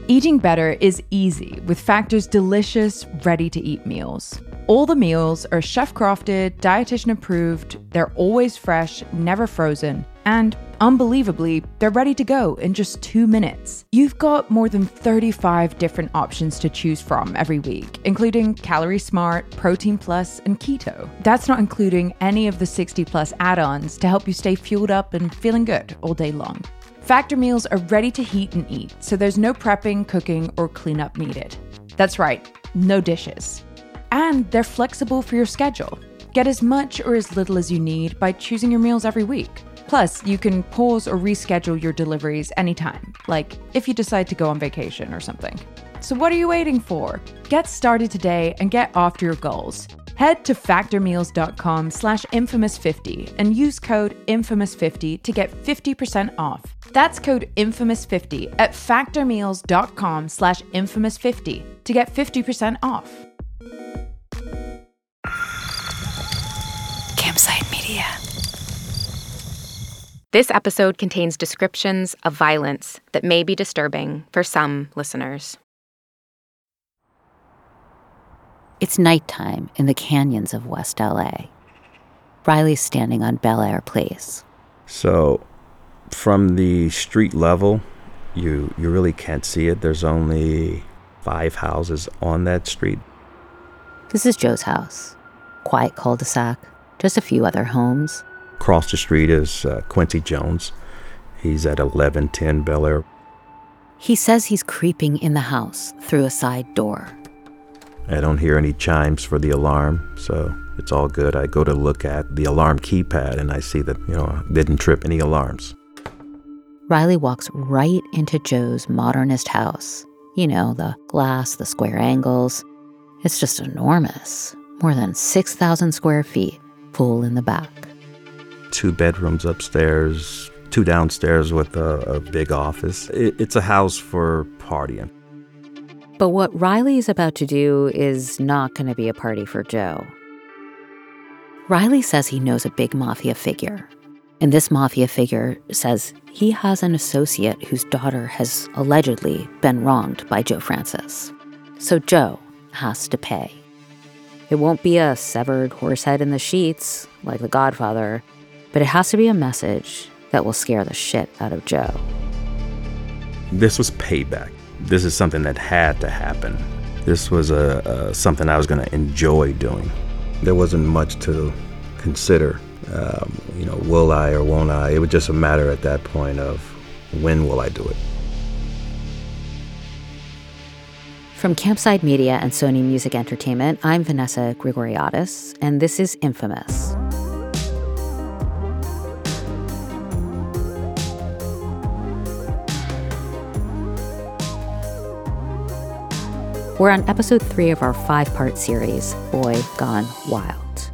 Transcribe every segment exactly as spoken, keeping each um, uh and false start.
Eating better is easy with Factor's delicious, ready-to-eat meals. All the meals are chef-crafted, dietitian-approved, they're always fresh, never frozen, and unbelievably, they're ready to go in just two minutes. You've got more than thirty-five different options to choose from every week, including Calorie Smart, Protein Plus, and Keto. That's not including any of the sixty plus add-ons to help you stay fueled up and feeling good all day long. Factor meals are ready to heat and eat, so there's no prepping, cooking, or cleanup needed. That's right, no dishes. And they're flexible for your schedule. Get as much or as little as you need by choosing your meals every week. Plus, you can pause or reschedule your deliveries anytime, like if you decide to go on vacation or something. So what are you waiting for? Get started today and get after your goals. Head to factormeals.com slash infamous50 and use code infamous fifty to get fifty percent off. That's code infamous fifty at factormeals.com slash infamous50 to get fifty percent off. Campsite Media. This episode contains descriptions of violence that may be disturbing for some listeners. It's nighttime in the canyons of West L A. Riley's standing on Bel Air Place. So, from the street level, you you really can't see it. There's only five houses on that street. This is Joe's house. Quiet cul-de-sac, just a few other homes. Across the street is uh, Quincy Jones. He's at eleven ten Bel Air. He says he's creeping in the house through a side door. I don't hear any chimes for the alarm, so it's all good. I go to look at the alarm keypad and I see that, you know, I didn't trip any alarms. Riley walks right into Joe's modernist house. You know, the glass, the square angles. It's just enormous. More than six thousand square feet, pool in the back. Two bedrooms upstairs, two downstairs with a, a big office. It, it's a house for partying. But what Riley is about to do is not going to be a party for Joe. Riley says he knows a big mafia figure. And this mafia figure says he has an associate whose daughter has allegedly been wronged by Joe Francis. So Joe has to pay. It won't be a severed horse head in the sheets, like The Godfather, but it has to be a message that will scare the shit out of Joe. This was payback. This is something that had to happen. This was a, a something I was going to enjoy doing. There wasn't much to consider. Um, you know, will I or won't I? It was just a matter at that point of when will I do it. From Campside Media and Sony Music Entertainment, I'm Vanessa Grigoriadis, and this is Infamous. We're on episode three of our five-part series, Boy Gone Wild.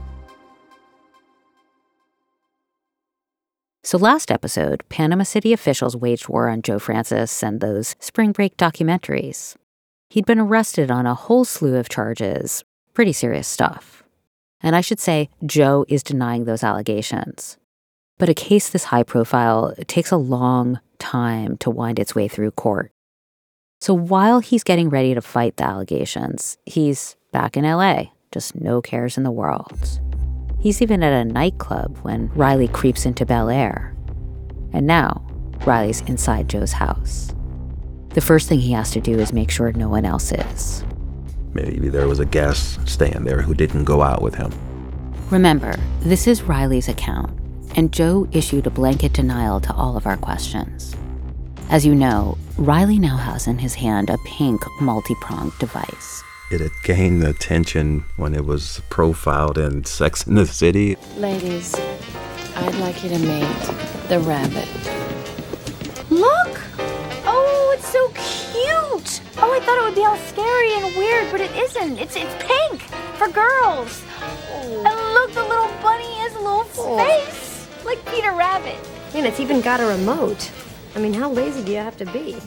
So last episode, Panama City officials waged war on Joe Francis and those spring break documentaries. He'd been arrested on a whole slew of charges, pretty serious stuff. And I should say, Joe is denying those allegations. But a case this high profile takes a long time to wind its way through court. So while he's getting ready to fight the allegations, he's back in L A, just no cares in the world. He's even at a nightclub when Riley creeps into Bel Air. And now, Riley's inside Joe's house. The first thing he has to do is make sure no one else is. Maybe there was a guest staying there who didn't go out with him. Remember, this is Riley's account, and Joe issued a blanket denial to all of our questions. As you know, Riley now has in his hand a pink multi-pronged device. It had gained attention when it was profiled in Sex and the City. Ladies, I'd like you to meet the rabbit. Look! Oh, it's so cute! Oh, I thought it would be all scary and weird, but it isn't. It's it's pink for girls. Oh. And look, the little bunny has a little oh. face, like Peter Rabbit. And it's even got a remote. I mean, how lazy do you have to be?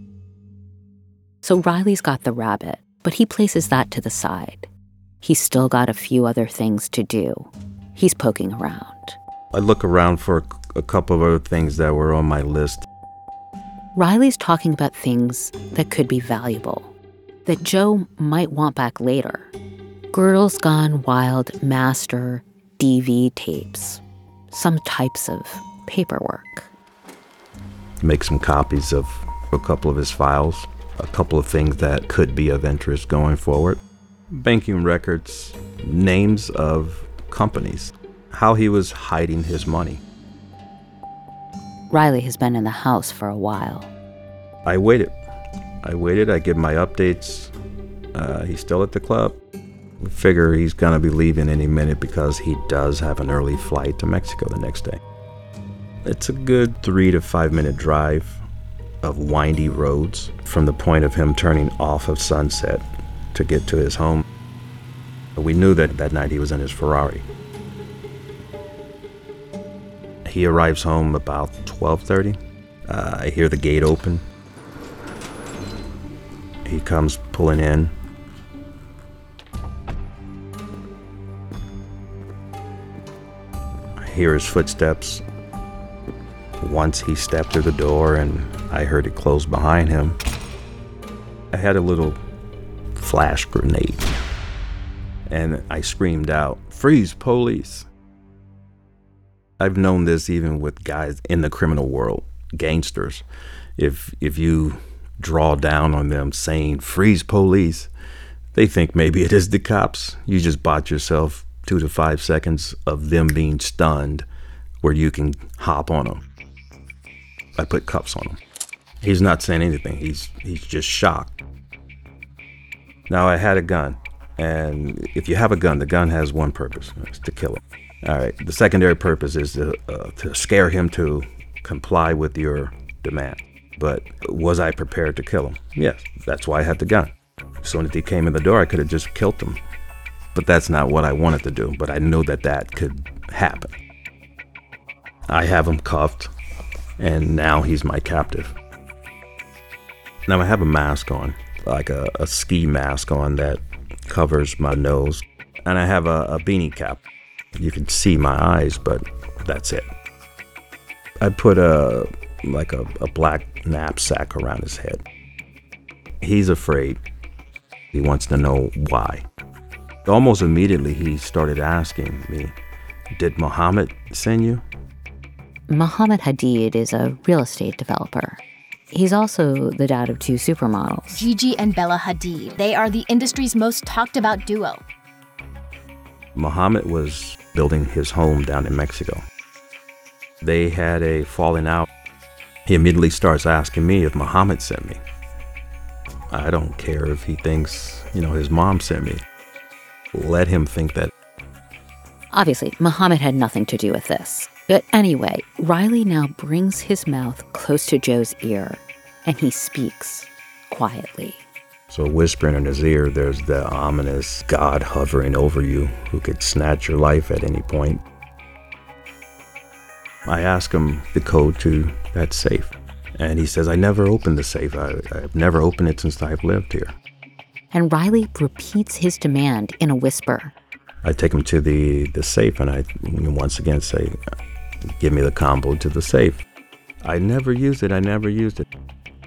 So Riley's got the rabbit, but he places that to the side. He's still got a few other things to do. He's poking around. I look around for a couple of other things that were on my list. Riley's talking about things that could be valuable, that Joe might want back later. Girls Gone Wild master D V tapes, some types of paperwork. Make some copies of a couple of his files, a couple of things that could be of interest going forward. Banking records, names of companies, how he was hiding his money. Riley has been in the house for a while. I waited. I waited. I give my updates. Uh, he's still at the club. We figure he's going to be leaving any minute because he does have an early flight to Mexico the next day. It's a good three to five minute drive of windy roads from the point of him turning off of Sunset to get to his home. We knew that that night he was in his Ferrari. He arrives home about twelve thirty. Uh, I hear the gate open. He comes pulling in. I hear his footsteps. Once he stepped through the door and I heard it close behind him, I had a little flash grenade. And I screamed out, "Freeze, police!" I've known this even with guys in the criminal world, gangsters. If if you draw down on them saying, "Freeze, police," they think maybe it is the cops. You just bought yourself two to five seconds of them being stunned where you can hop on them. I put cuffs on him. He's not saying anything. He's he's just shocked. Now, I had a gun. And if you have a gun, the gun has one purpose. It's to kill him. All right. The secondary purpose is to, uh, to scare him to comply with your demand. But was I prepared to kill him? Yes. That's why I had the gun. As soon as he came in the door, I could have just killed him. But that's not what I wanted to do. But I knew that that could happen. I have him cuffed, and now he's my captive. Now I have a mask on, like a, a ski mask on that covers my nose, and I have a, a beanie cap. You can see my eyes, but that's it. I put a like a, a black knapsack around his head. He's afraid. He wants to know why. Almost immediately he started asking me, "Did Mohammed send you?" Mohammed Hadid is a real estate developer. He's also the dad of two supermodels. Gigi and Bella Hadid. They are the industry's most talked about duo. Mohammed was building his home down in Mexico. They had a falling out. He immediately starts asking me if Mohammed sent me. I don't care if he thinks, you know, his mom sent me. Let him think that. Obviously, Mohammed had nothing to do with this. But anyway, Riley now brings his mouth close to Joe's ear, and he speaks quietly. So whispering in his ear, there's the ominous God hovering over you who could snatch your life at any point. I ask him the code to that safe, and he says, "I never opened the safe. I, I've never opened it since I've lived here." And Riley repeats his demand in a whisper. I take him to the, the safe, and I once again say, "Give me the combo to the safe." I never used it. I never used it.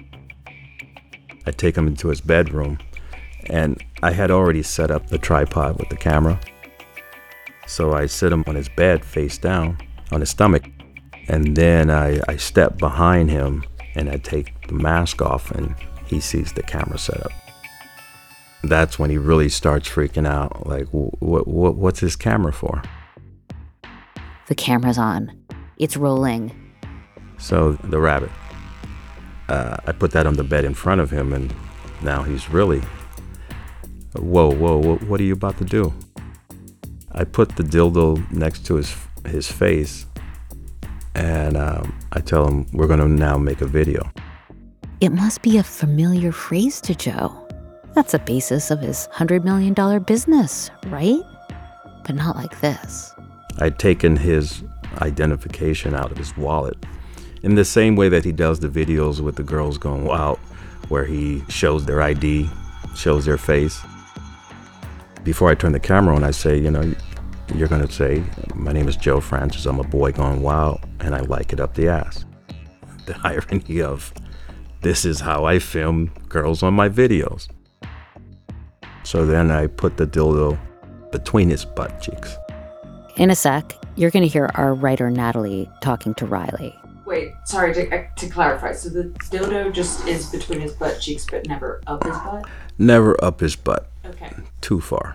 I take him into his bedroom, and I had already set up the tripod with the camera. So I sit him on his bed face down on his stomach, and then I, I step behind him and I take the mask off, and he sees the camera set up. That's when he really starts freaking out. Like, what, what, what's his camera for? The camera's on. It's rolling. So the rabbit. Uh, I put that on the bed in front of him, and now he's really, whoa, whoa, whoa, what are you about to do? I put the dildo next to his his face, and um, I tell him, we're going to now make a video. It must be a familiar phrase to Joe. That's the basis of his one hundred million dollars business, right? But not like this. I'd taken his identification out of his wallet in the same way that he does the videos with the girls going wild, where he shows their I D, shows their face. Before I turn the camera on, I say, you know, you're going to say, "My name is Joe Francis. I'm a boy gone wild, and I like it up the ass." The irony of This is how I film girls on my videos. So then I put the dildo between his butt cheeks. In a sec, you're going to hear our writer Natalie talking to Riley. Wait, sorry, to, to clarify. So the dildo just is between his butt cheeks, but never up his butt? Never up his butt. Okay. Too far.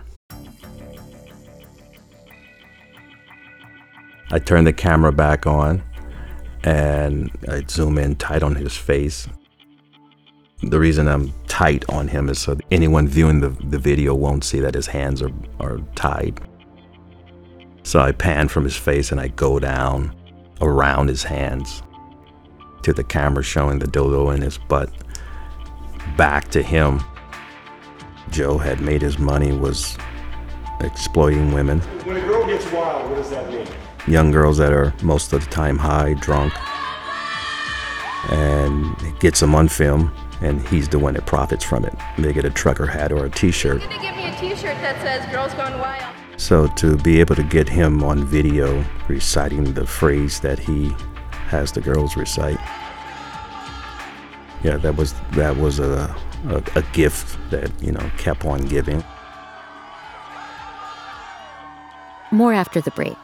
I turn the camera back on and I zoom in tight on his face. The reason I'm tight on him is so anyone viewing the, the video won't see that his hands are, are tied. So I pan from his face and I go down around his hands to the camera showing the dildo in his butt. Back to him. Joe had made his money, was exploiting women. When a girl gets wild, what does that mean? Young girls that are most of the time high, drunk. And it gets them on film, and he's the one that profits from it. They get a trucker hat or a t-shirt. You're gonna give me a t-shirt that says Girls Gone Wild. So to be able to get him on video reciting the phrase that he has the girls recite, yeah, that was that was a, a, a gift that, you know, kept on giving. More after the break.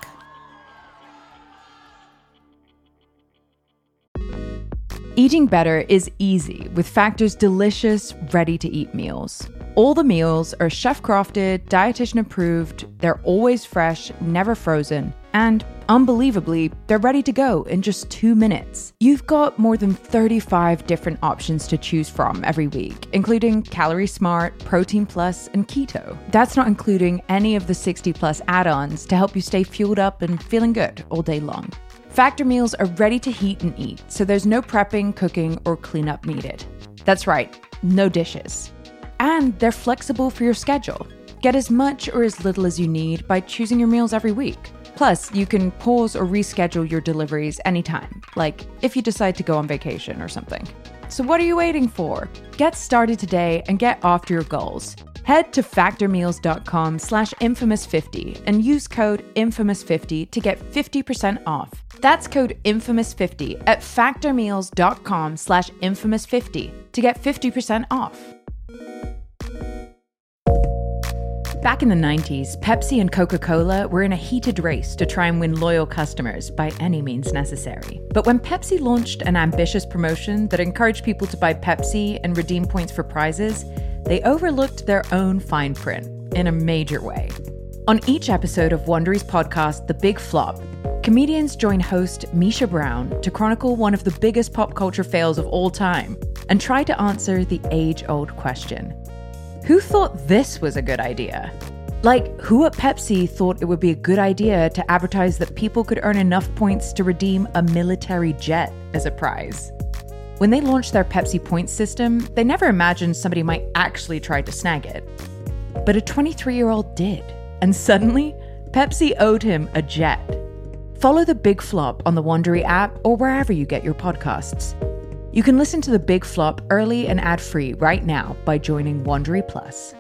Eating better is easy with Factor's delicious, ready-to-eat meals. All the meals are chef-crafted, dietitian-approved, they're always fresh, never frozen, and unbelievably, they're ready to go in just two minutes. You've got more than thirty-five different options to choose from every week, including Calorie Smart, Protein Plus, and Keto. That's not including any of the sixty plus add-ons to help you stay fueled up and feeling good all day long. Factor meals are ready to heat and eat, so there's no prepping, cooking, or cleanup needed. That's right, no dishes. And they're flexible for your schedule. Get as much or as little as you need by choosing your meals every week. Plus, you can pause or reschedule your deliveries anytime, like if you decide to go on vacation or something. So what are you waiting for? Get started today and get after your goals. Head to factormeals.com slash infamous fifty and use code infamous fifty to get fifty percent off. That's code infamous fifty at factormeals.com slash infamous fifty to get fifty percent off. Back in the nineties, Pepsi and Coca-Cola were in a heated race to try and win loyal customers by any means necessary. But when Pepsi launched an ambitious promotion that encouraged people to buy Pepsi and redeem points for prizes, they overlooked their own fine print in a major way. On each episode of Wondery's podcast, The Big Flop, comedians join host Misha Brown to chronicle one of the biggest pop culture fails of all time and try to answer the age-old question: who thought this was a good idea? Like, who at Pepsi thought it would be a good idea to advertise that people could earn enough points to redeem a military jet as a prize? When they launched their Pepsi points system, they never imagined somebody might actually try to snag it. But a twenty-three-year-old did, and suddenly, Pepsi owed him a jet. Follow The Big Flop on the Wondery app or wherever you get your podcasts. You can listen to The Big Flop early and ad-free right now by joining Wondery Plus.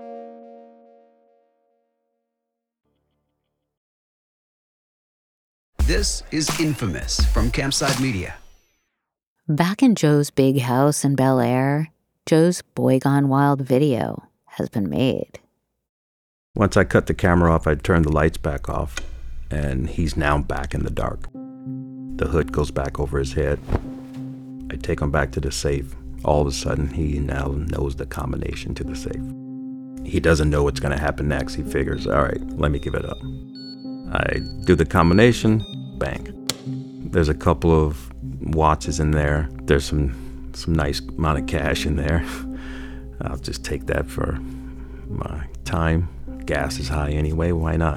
This is Infamous from Campside Media. Back in Joe's big house in Bel Air, Joe's Boy Gone Wild video has been made. Once I cut the camera off, I turned the lights back off, and he's now back in the dark. The hood goes back over his head. I take him back to the safe. All of a sudden, he now knows the combination to the safe. He doesn't know what's going to happen next. He figures, all right, let me give it up. I do the combination, bang. There's a couple of watches in there. There's some some nice amount of cash in there. I'll just take that for my time. Gas is high anyway, why not?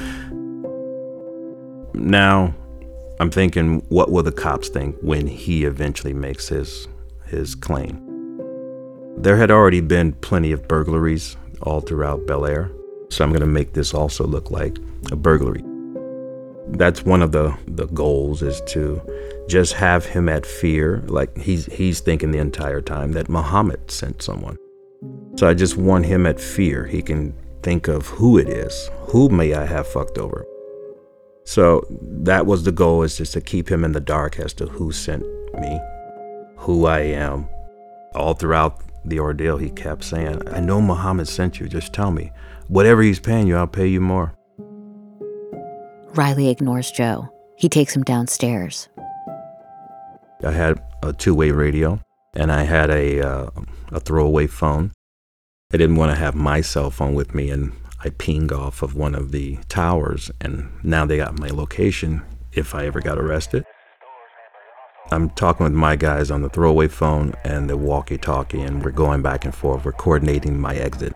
Now, I'm thinking, what will the cops think when he eventually makes his his claim? There had already been plenty of burglaries all throughout Bel Air, so I'm going to make this also look like a burglary. That's one of the, the goals, is to just have him at fear, like he's he's thinking the entire time that Muhammad sent someone. So I just want him at fear. He can think of who it is. Who may I have fucked over? So that was the goal, is just to keep him in the dark as to who sent me. who I am. All throughout the ordeal, he kept saying, I know Muhammad sent you, just tell me. Whatever he's paying you, I'll pay you more. Riley ignores Joe. He takes him downstairs. I had a two-way radio, and I had a, uh, a throwaway phone. I didn't want to have my cell phone with me, and I pinged off of one of the towers, and now they got my location if I ever got arrested. I'm talking with my guys on the throwaway phone and the walkie-talkie, and we're going back and forth. We're coordinating my exit.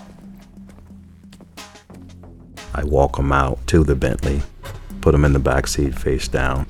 I walk them out to the Bentley, put them in the back seat face down.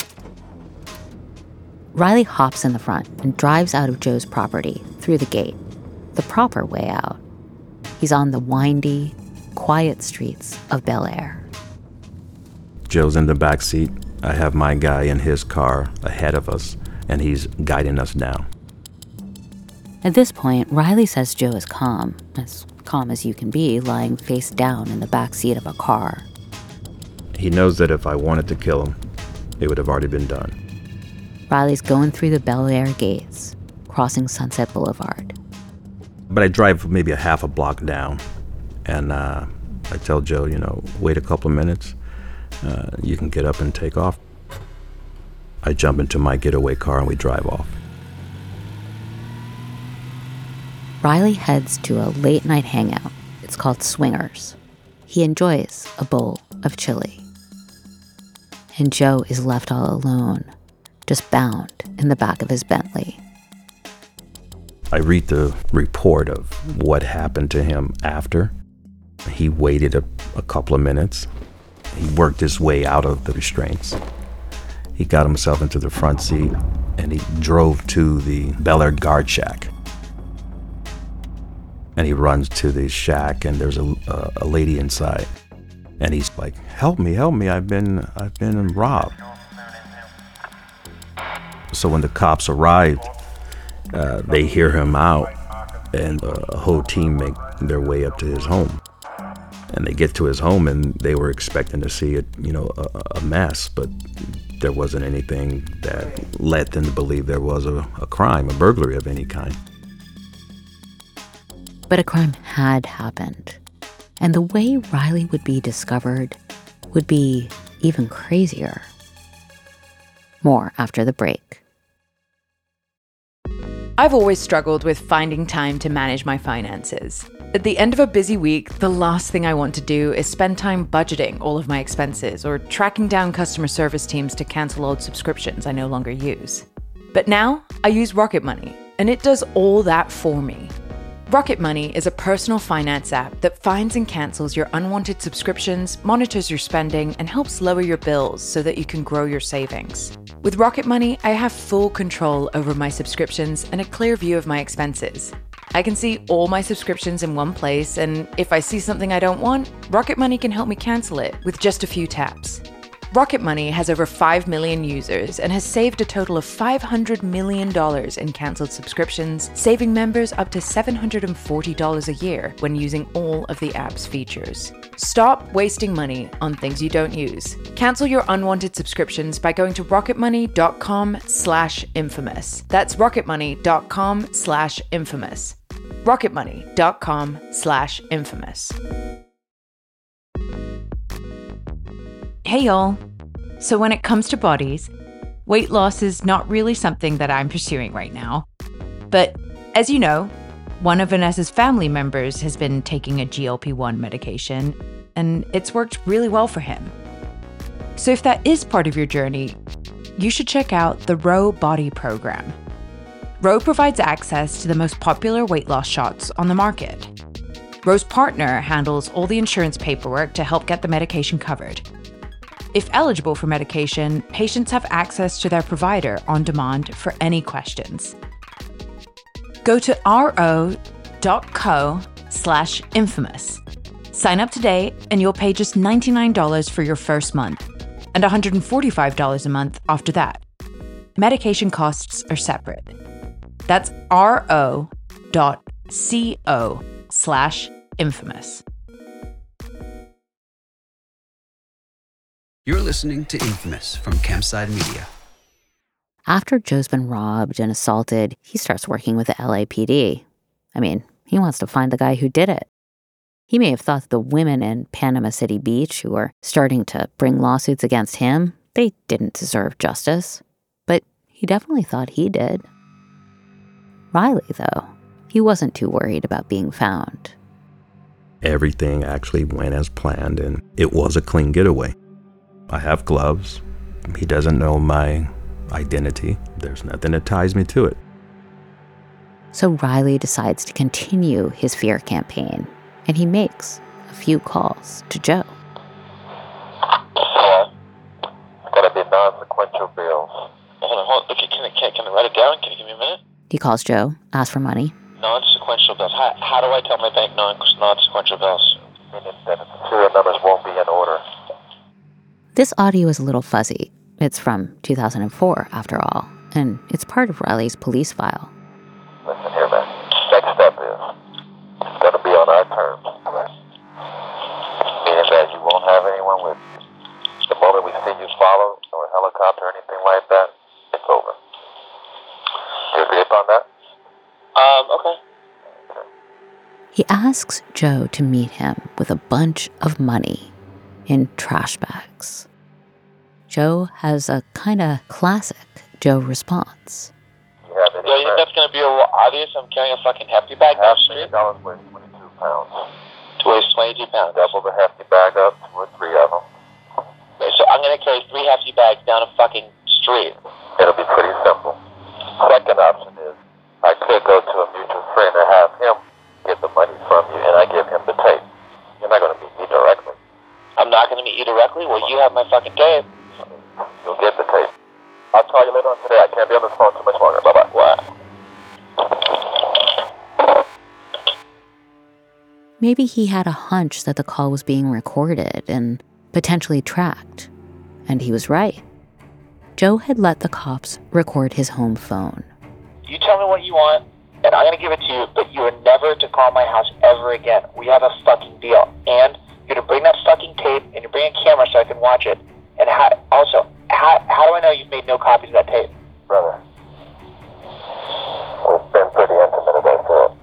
Riley hops in the front and drives out of Joe's property through the gate, the proper way out. He's on the windy, quiet streets of Bel Air. Joe's in the back seat. I have my guy in his car ahead of us, and he's guiding us down. At this point, Riley says Joe is calm, as calm as you can be, lying face down in the back seat of a car. He knows that if I wanted to kill him, it would have already been done. Riley's going through the Bel Air gates, crossing Sunset Boulevard. But I drive maybe a half a block down, and uh, I tell Joe, you know, wait a couple of minutes. Uh, you can get up and take off. I jump into my getaway car and we drive off. Riley heads to a late-night hangout. It's called Swingers. He enjoys a bowl of chili. And Joe is left all alone, just bound in the back of his Bentley. I read the report of what happened to him after. He waited a, a couple of minutes. He worked his way out of the restraints. He got himself into the front seat and he drove to the Bel Air guard shack. And he runs to the shack and there's a, a, a lady inside. And he's like, help me, help me, I've been, I've been robbed. So when the cops arrived, uh, they hear him out and a whole team make their way up to his home. And they get to his home and they were expecting to see it, you know, a, a mess, but there wasn't anything that led them to believe there was a, a crime, a burglary of any kind. But a crime had happened. And the way Riley would be discovered would be even crazier. More after the break. I've always struggled with finding time to manage my finances. At the end of a busy week, the last thing I want to do is spend time budgeting all of my expenses or tracking down customer service teams to cancel old subscriptions I no longer use. But now, I use Rocket Money, and it does all that for me. Rocket Money is a personal finance app that finds and cancels your unwanted subscriptions, monitors your spending, and helps lower your bills so that you can grow your savings. With Rocket Money, I have full control over my subscriptions and a clear view of my expenses. I can see all my subscriptions in one place, and if I see something I don't want, Rocket Money can help me cancel it with just a few taps. Rocket Money has over five million users and has saved a total of five hundred million dollars in canceled subscriptions, saving members up to seven hundred forty dollars a year when using all of the app's features. Stop wasting money on things you don't use. Cancel your unwanted subscriptions by going to rocketmoney.com slash infamous. That's rocketmoney.com slash infamous. rocketmoney.com slash infamous. Hey y'all. So when it comes to bodies, weight loss is not really something that I'm pursuing right now. But as you know, one of Vanessa's family members has been taking a G L P one medication, and it's worked really well for him. So if that is part of your journey, you should check out the Ro Body Program. Ro provides access to the most popular weight loss shots on the market. Ro's partner handles all the insurance paperwork to help get the medication covered. If eligible for medication, patients have access to their provider on demand for any questions. Go to ro.co slash infamous. Sign up today and you'll pay just ninety-nine dollars for your first month and one hundred forty-five dollars a month after that. Medication costs are separate. That's ro.co slash infamous. You're listening to Infamous from Campside Media. After Joe's been robbed and assaulted, he starts working with the L A P D. I mean, he wants to find the guy who did it. He may have thought that the women in Panama City Beach who were starting to bring lawsuits against him, they didn't deserve justice. But he definitely thought he did. Riley, though, he wasn't too worried about being found. Everything actually went as planned, and it was a clean getaway. I have gloves. He doesn't know my identity. There's nothing that ties me to it. So Riley decides to continue his fear campaign, and he makes a few calls to Joe. Yeah. Gotta be non-sequential bills. Hold on, hold on. Can, can, can, can I write it down? Can you give me a minute? He calls Joe, asks for money. Non-sequential bills. How, how do I tell my bank non, non-sequential bills? Meaning that the serial numbers won't be in order. This audio is a little fuzzy. It's from two thousand four, after all, and it's part of Riley's police file. Listen here, man. Next step is it's going to be on our terms, right? Meaning that you won't have anyone with you. The moment we see you follow or a helicopter or anything like that, it's over. You agree upon that? Um, okay. He asks Joe to meet him with a bunch of money in trash bags. Joe has a kind of classic Joe response. You have any? Yeah, you think that's going to be a little obvious? I'm carrying a fucking hefty bag down the street. Dollars weighs twenty-two pounds. Weighs twenty-two pounds. Double the hefty bag up, two or three of them. Okay, so I'm going to carry three hefty bags down a fucking street. It'll be pretty simple. Second option is I could go to a mutual friend and have him get the money from you, and I give him the tape. You're not going to meet me directly. I'm not going to meet you directly? Well, you have my fucking tape. You'll get the tape. I'll call you later on today. I can't be on this phone too much longer. Bye-bye. What? Maybe he had a hunch that the call was being recorded and potentially tracked. And he was right. Joe had let the cops record his home phone. You tell me what you want, and I'm going to give it to you, but you are never to call my house ever again. We have a fucking deal. And you're to bring that fucking tape, and you bring a camera so I can watch it. And how, also, how, how do I know you've made no copies of that tape? Brother, we've been pretty intimate about that.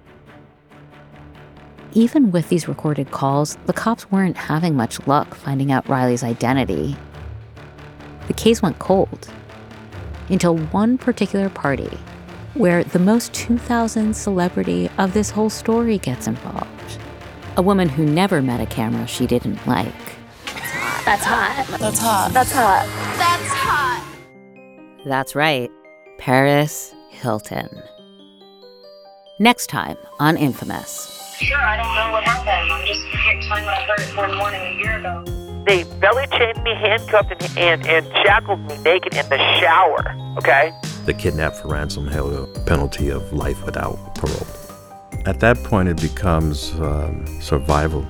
Even with these recorded calls, the cops weren't having much luck finding out Riley's identity. The case went cold until one particular party where the most two thousand celebrity of this whole story gets involved. A woman who never met a camera she didn't like. That's hot. That's hot. That's hot. That's hot. That's right, Paris Hilton. Next time on Infamous. Sure, I don't know what happened. I'm just telling what I heard one morning a year ago. They belly chained me, handcuffed, and, and, and shackled me naked in the shower, okay? The kidnap for ransom held a penalty of life without parole. At that point, it becomes um, survival.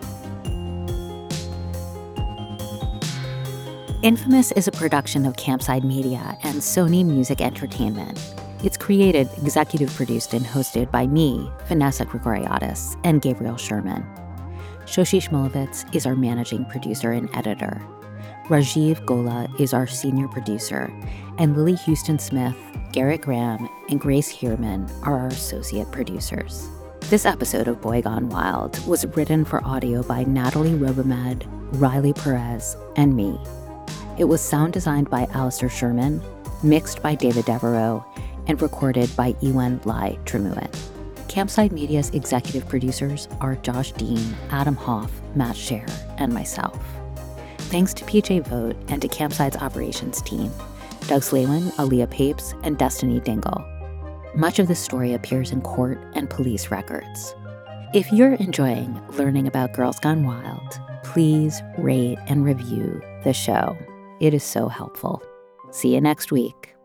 Infamous is a production of Campside Media and Sony Music Entertainment. It's created, executive produced, and hosted by me, Vanessa Gregoriadis, and Gabriel Sherman. Shoshi Shmulevitz is our managing producer and editor. Rajiv Gola is our senior producer, and Lily Houston Smith, Garrett Graham, and Grace Heerman are our associate producers. This episode of Boy Gone Wild was written for audio by Natalie Robomed, Riley Perez, and me. It was sound designed by Alistair Sherman, mixed by David Devereaux, and recorded by Ewan Lai Tremuit. Campside Media's executive producers are Josh Dean, Adam Hoff, Matt Scher, and myself. Thanks to P J Vogt and to Campside's operations team, Doug Slawin, Aaliyah Papes, and Destiny Dingle. Much of this story appears in court and police records. If you're enjoying learning about Girls Gone Wild, please rate and review the show. It is so helpful. See you next week.